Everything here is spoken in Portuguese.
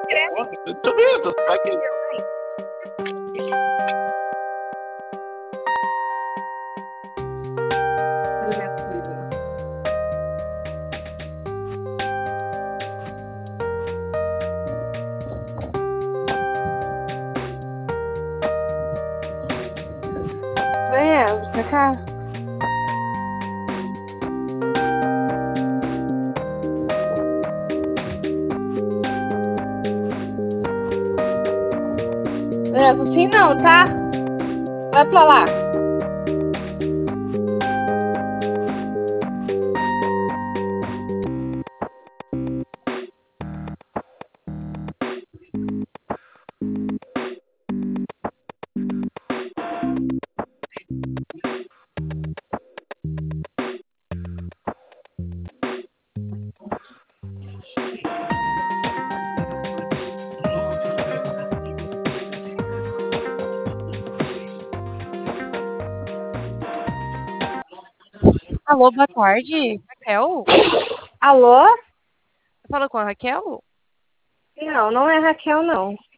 Tô vendo, tá aqui. Vem, pra cá. Não é assim não, tá? Vai pra lá. Alô, boa tarde. Raquel? Alô? Fala com a Raquel? Não, não é Raquel, não.